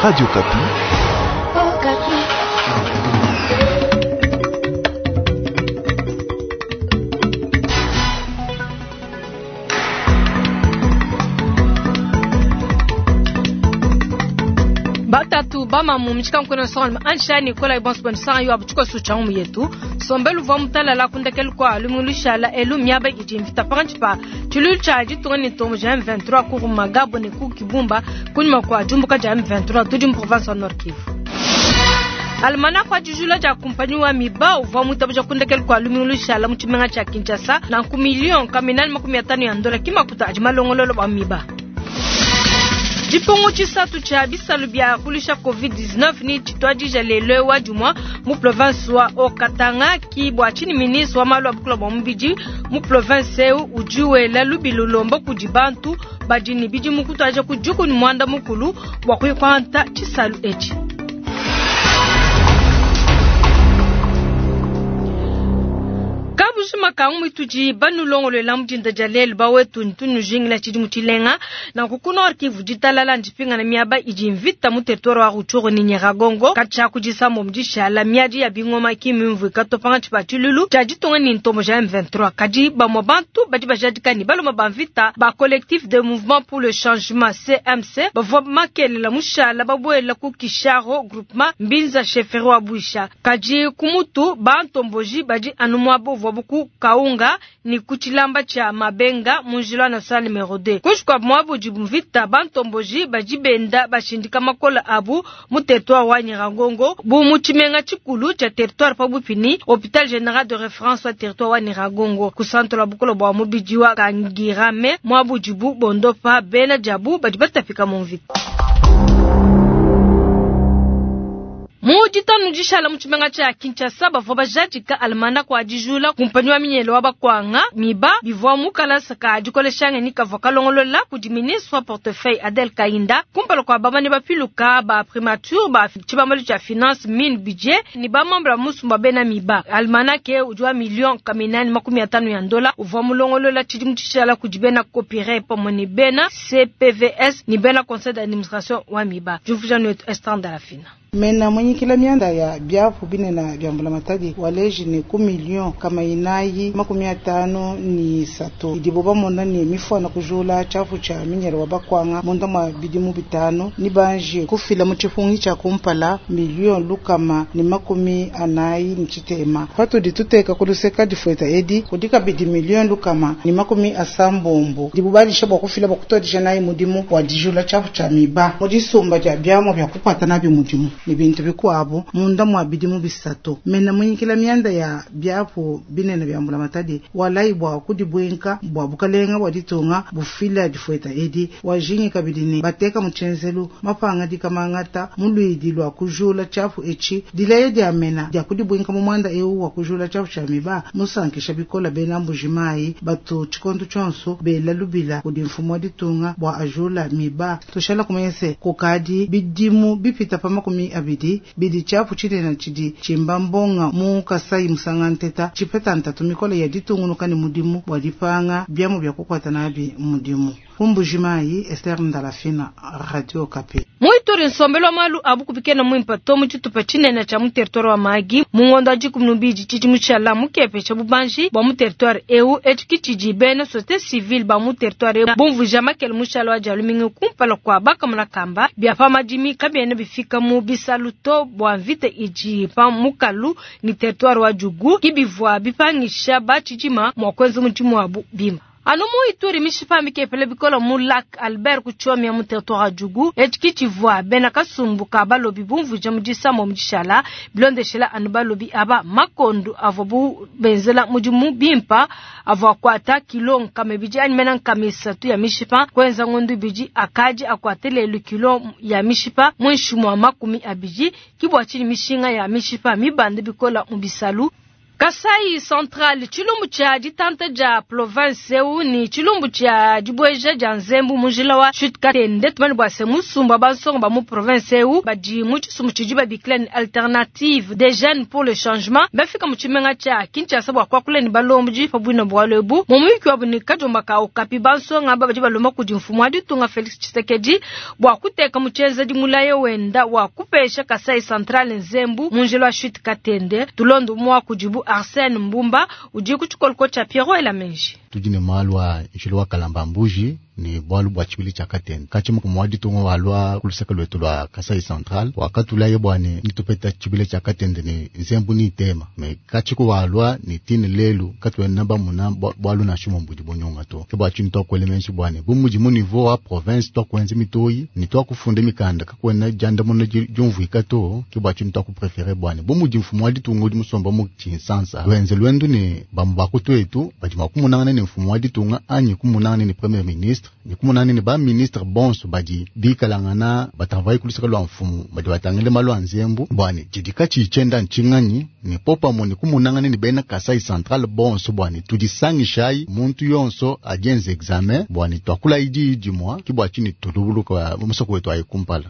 Radio Kapi. Kapi. Batatu bama mumchika mkono songa anshani kola ibon sponsor yo abuchiko suchamu yetu sombelu vomutala la kundekel kwa lumulisha la elu miaba ijimvita panchpa tulul chaji toni tom jam 23 ku magabo ne ku kibumba kunma kwa jumbuka jam 23 tujum province Nord Kivu. Almana kwa jujula ja kumpani wa miba uvamuta buja kundekel kwa lumulisha la mchimenga cha Kinshasa na ku milion kaminani $500 ya dola kimakuta ajimalongololo ba miba. Jipongo chisatu cha bisalu bia kulisha COVID-19 ni chitwaji jalele wa jumwa mu province wa Okatanga ki bwa chini ministre wa malu abukula bwa mbiji mu province ujuwe la lubilulombo kujibantu bajini biji mukutaje kujuku ni mwanda mukulu wa kuikwanta chisalu echi. Kabushima kaungu tuji banu longo le lamjinda jalel bawe tunu jingla chidimutilenga na kukuno Kivu jitalala njipinga na miaba ijimvita mu territoire wa Ruchuru ni Nyiragongo kacha kujisa momjisha la miaji ya bingoma kimimvu katopanga chipatululu chajitonga ni ntomo ja M23 kaji ba mobantu baji bajadika ni balo mabamvita ba collectif de mouvement pour le changement CMC ba vobma kele la mushala babwe la kukisharo groupement mbinza chefero abuisha kaji kumutu ba ntomboji baji anumwabo vobuku kaunga ni kuchilamba cha mabenga munjila na sali numero 2 kushkwa mwabu jibumvita bantomboji bajibenda bashindika makola abu mu territoire wa Nyiragongo bu muchimenga chikulu cha territoire pa bupini hôpital général de référence wa territoire wa Nyiragongo ku centre la bukolo bwa mubijiwa kangirame mwabu jibu bondopa bena jabu bajibatafika mumvita. Mujita nujisha la mchumenga cha Kinshasa bavoba jajika almana kwa jijula kumpanywa minyelo waba kwanga miba bivwa mukala saka ajikole shange nika vokalongolo la kudiministre portefeuille Adel Kainda kumpalo kwa babani bapiluka ba primature ba chibamalo cha finance mine budget ni ba membra musumba bena miba almana ke ujwa milion kaminani $500 uvwa mulongolo la chidimchisha la kujibena copyright pomoni bena CPVS ni bena conseil d'administration wa miba jufuja notre stand la fina. Mena mwenye kila mianda ya biafu bine na biambula matadi waleji ni 1 milion kama inayi 50 ni sato idiboba monda ni mifana kujula chafu cha minyero wabakwanga monda mwa bidimu bitano ni banje kufila muchifungi cha kumpala milion lukama ni 40 nchitema fatu dituteka kuluseka difueta edi kudika bidi milion lukama ni 70 dibubali shabo kufila bakutodisha nayi mudimu wa dijula chafu cha miba mujisumba ja biamo bya kupata nabi mudimu ni bintu bikwabo munda mwa bidimu bisato mena mwenyikila mianda ya biapo binene byambula matadi walaibwa kudibwenka bwa bukalenga waditonga bufila difueta edi wajinyi kabidini bateka muchenzelu mapanga dikamangata muluidi lwa kujula chafu echi dilaye ya mena ya kudibwenka mumwanda eu wa kujula chafu cha miba musankisha bikola bena mbujimai batu chikondo chonso bela lubila kudimfumo waditonga bwa ajula miba toshala kumense kokadi bidimu bipita pama abidi bidi chapu chide na chidi chimbambonga mu kasai musanganteta chipeta ntatu mikola ya ditungunu kani mudimu wadipanga biamu bya kukwata nabi mudimu Kumbujimai Esther Ndalafina Radio Kapi. Muitori nsombelo malu abu kubikena muimpa tomu chitupa chine na cha mu territoire wa Magi mungondo ajiku mnubiji chichimuchala mukepe cha bubanji ba mu territoire EU etikichiji bena société civile ba mu territoire bonvuja makel muchala wa jalumingi kumpala kwa baka mnakamba bya fama jimi kabene bifika mu bisaluto bwa vite iji pa mukalu ni territoire wa Jugu kibivwa bipangisha ba chijima mwakwenzo mchimu wa bima. Anomo ituri mishipa mikepele bikola mu lac Albert kuchomi ya mu territoire Jugu etikichi voa bena kasumbu kabalo bibumvu jamujisa mo mjishala blonde shela anubalo bi aba makondu avobu benzela mujumu bimpa avokwata kilon kame biji anymena kamisatu ya mishipa kwenza ngondu biji akaji akwatele lu kilo ya mishipa mwishumu wa 10 abiji kibwa chini mishinga ya mishipa mibande bikola mbisalu Kasai Central chilumbu cha ditanta ja province ni chilumbu cha jibweja ja nzembu mujila wa Chute-Katende tumani bwa semusumba bansonga ba mu province baji muchisumu chijiba biclen alternative des jeunes pour le changement bafika muchimenga cha Kinshasa bwa kwa kule ni balomji fabwina bwa lebu mumwiki wa buni kajomba ka okapi bansonga baji baloma kujimfumu hadi tunga Felix Tshisekedi bwa kuteka mucheza di mulaye wenda wa kupesha Kasai Central nzembu mujila wa Chute-Katende tulondo mwa kujibu Arsène Mbumba uji kuchukolko cha Pierrot Elamenji tujine malwa nchilwa kalamba mbuji ni bwalu bwa chibili cha Katende kachimo kumwadi tungo walwa kulusaka lwetu lwa Kasai Central wakatula yebwane nitupeta chibili cha Katende ni nzembu ni tema me kachiko walwa ni tini lelu katwe namba muna bwalu na shumo mbuji bonyonga to kebwa chini to kwelemenshi bwane bumuji mu niveau wa province to kwenzi mitoyi ni to kufunde mikanda kakwena janda mona jomvu ikato kebwa chini to kuprefere bwane bumuji mfumwadi tungo di musomba mu chinsansa lwenze lwendu ni bambakuto etu bajima kumunanga ni mfumwadi tunga anyi kumunanga ni premier ministre ni kumunani ni ba ministre bonso baji bikalangana batavai kulisaka lwa mfumu baji batangele malwa nzembu bwani jidika chichenda nchinganyi ni popa moni kumunangani ni bena Kasai Central bonso bwani tudisangi shai muntu yonso ajenze examen bwani twakula idi mwa kibwa chini tudubulu kwa musoko wetu ayikumpala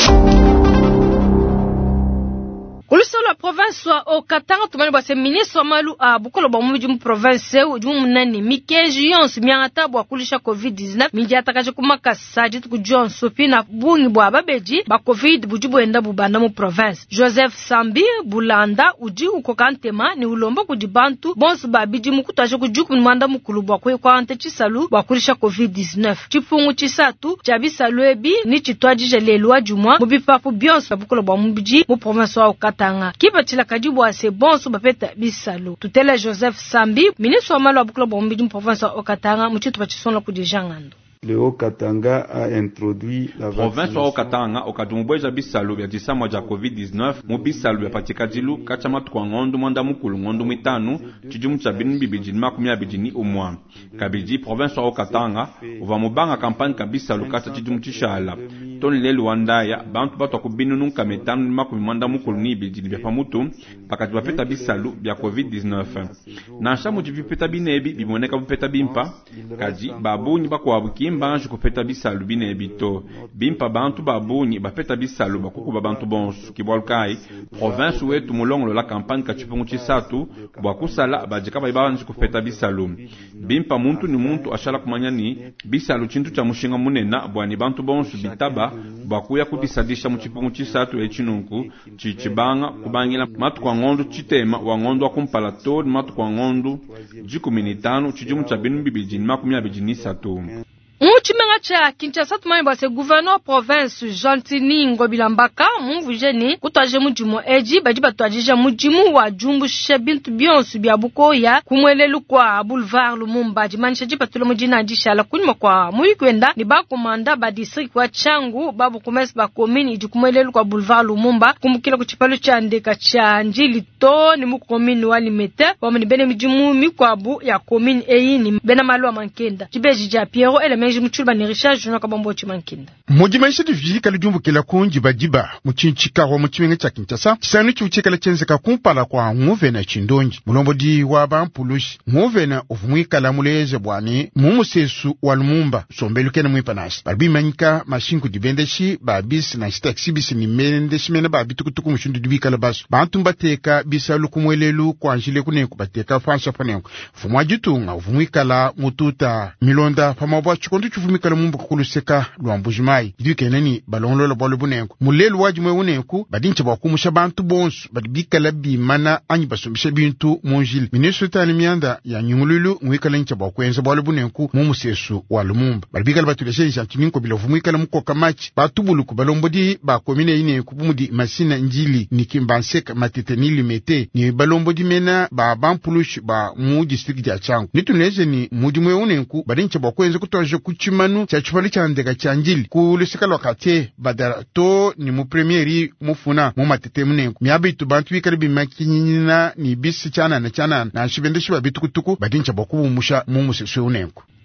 Kulusa la province wa Okatanga tumani bwa se ministre malu a bukolo ba mumuji mu province ujumu nani mikenji yonsi miangata bwa kulisha COVID-19 mijata kaje kumaka saji tuku Johnson pina bungi bwa babeji ba COVID bujubu enda bubanda mu province Joseph Sambi Bulanda uji ukokantema ni ulombo kujibantu bonsu babiji mukutaje kujuku mwanda mukulu bwa kwa ante chisalu bwa kulisha COVID-19 chifungu chisatu chabisalu ebi ni chitwajije lelwa jumwa mubipafu bionsu bukolo ba mumuji mu province wa Okatanga kipa chila kajibu wa se bonsu bapeta bisalo tutele Joseph Sambi ministre wa malo wa bukula bombi mu province wa Okatanga muchitu bachisonla kudijangando Le Haut-Katanga a introduit la province wa Haut-Katanga okadumubweja bisalo bya disamo ja COVID-19 mu bisalo bya patikadilu kachama tukwa ngondo mwanda mukulu ngondo mwitanu chijumu cha binu bibijini makumi abijini umwa kabiji province wa Haut-Katanga uva mubanga kampani kabisalo kacha chijumu chishala toni lelu wandaya bantu batu akubinu nunka metanu ni makumi mwanda mukulu ni ibijini bya pamutu pakati bapeta bisalo bya COVID-19 nansha mujivipeta binebi bimoneka bupeta bimpa kaji babuni bako wabuki mbanju kupeta bisalu bine bito bimpa bantu babunyi bapeta bisalu bakuku babantu bonsu kibwalukai province wetu mulongo la campagne kachipungu chisatu bwakusala bajika babanju kupeta bisalu bimpa muntu ni muntu ashala kumanyani bisalu chintu cha mushinga munena bwani bantu bonsu bitaba bwakuya kubisadisha mu chipungu chisatu echinunku chichibanga kubangila matu kwa ngondo chitema wa ngondo akumpala todi matu kwa ngondo jikuminitanu chijumu cha binu bibijini makumi abijini satu Muchimenga cha Kinshasa tumani bwa se gouverneur province Jantini Ngobilambaka muvujeni kutwaje mujimu eji baji batwajija mujimu wa jumbu shebintu bionsu bya bukoya kumwelelu kwa boulevard Lumumba jimanisha jipatule mujina jishala kunyuma kwa muikwenda ni ba komanda ba district wa Changu babu kumesi ba commune iji kumwelelu kwa boulevard Lumumba kumukila kuchipalo cha ndeka cha njili to ni mu commune wa Limete wa bene mujimu mikwabu ya commune eyi ni bena malwa mankenda jibeji ja Pierrot Elamenji mchulba ni Richard Juno kabambo chimankinda mujimaisha divika lijumbu kila kunji bajiba muchinchika wa muchimenge cha Kinshasa chisanu chuchika la chenzeka kumpala kwa nguve na chindonji mulombo di wa bampulushi nguve na uvumwika la muleze bwani mumusesu wa Lumumba sombeluke na mwipanasi barbi manyika mashinku dibendeshi babisi na taxi bisi ni mendeshi mena babitukutuku mushundu divika la basu bantu mbateka bisa lukumwelelu kwa njile kune kubateka fansha panengu fumwa jitunga uvumwika la mututa milonda famabwa chikondo chuvumika la mumbu kukuluseka luambujimai divika nani balonlo la bolu bunengu mulelu wajimwe unengu badincha bakumusha bantu bonsu badibika la bimana anyi basumbisha bintu monjili ministre tani mianda ya nyungululu mwika la ncha bakwenza bolu bunengu mumusesu wa Lumumba badibika la batuleshe nchachiminko bila uvumwika la mkoka machi batubulu kubalombodi bakomine ine kupumudi masina njili nikimbanseka matetenili mete ni balombodi mena ba bampulush ba mu district ya Changu nituneze ni mudi mwe unengu badincha bakwenza kutoje kuchimanu cha chupali cha ndeka cha njili kulusika lokate badara to ni mu premieri mufuna mu matete munengu miabitu bantu bikaribi makinyina ni bisi chana na shibendeshe babitukutuku badincha bakubumusha mu musesu unengu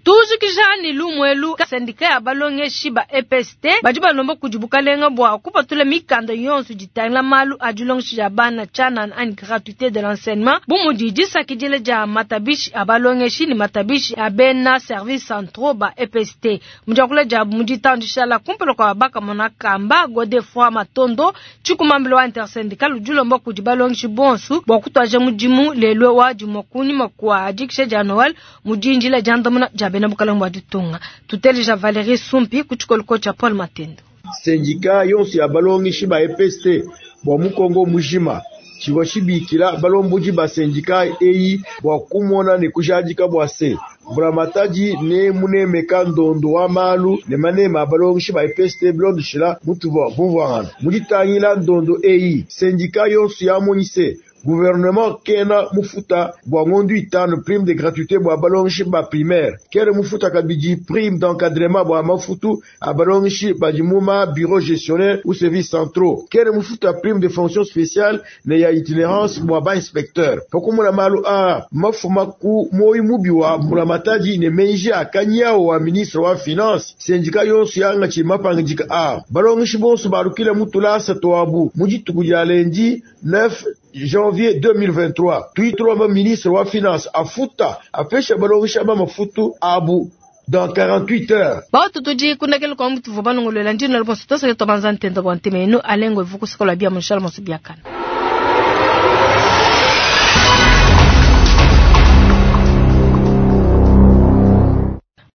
tuzu kijani lumwelu sendika ya balonge shiba EPST bajiba lomba kujibuka lenga bwa kupatula mikanda yonsu jitangla malu ajulong shijabana chana an gratuité de l'enseignement bumudiji sakijele ja matabishi abalonge shini matabishi abena service centraux ba EPST mujakula ja muditandishala kumpelo kwa baka mona kamba Godefroid Matondo chukumambilo wa intersyndical ujulomba kujibalonge shibonsu bwa kutwaje mujimu lelo wa jumokuni makwa ajikishe Januel mujinjila jandamuna jabena bukalangwa dutunga tutelija Valérie Sumpi kuchukolko cha Paul Matendo syndicat yonsi ya balongi shiba EPST bwa mukongo mujima chiwa shibikila balombuji ba syndicat eyi bwa kumona ne kujadika bwa se Buramataji ne mune meka ndondo wa malu ne mane ma balongi shiba EPST blondo shila mutuwa buvwana mujitangila ndondo eyi syndicat yonsi ya monise gouvernement kena mufuta bwa ngondu itano prime de gratuité bwa balongi ba primaire kere mufuta kabiji prime d'encadrement bwa mafutu a balongi ba jimuma bureau gestionnaire ou services centraux kere mufuta prime de fonction spéciale ne ya itinérance bwa ba inspecteur pokumula malu a mafuma ku moyi mubiwa mulamataji ne menji akanya wa ministre wa finance syndicat yonsu yanga chimapanga jika a balongi bonso barukile mutulasa toabu mujitu kujalenji 9 janvier 2023 tuitroma ministre wa finance afuta apesha balongisha mafutu abu dans 48 heures ba tutuji kunakele kwa mtu vubano ngolela ndino alponso tosa tobanza ntendo bwantime ino alengo vuku sikola bia mshal mosubiakana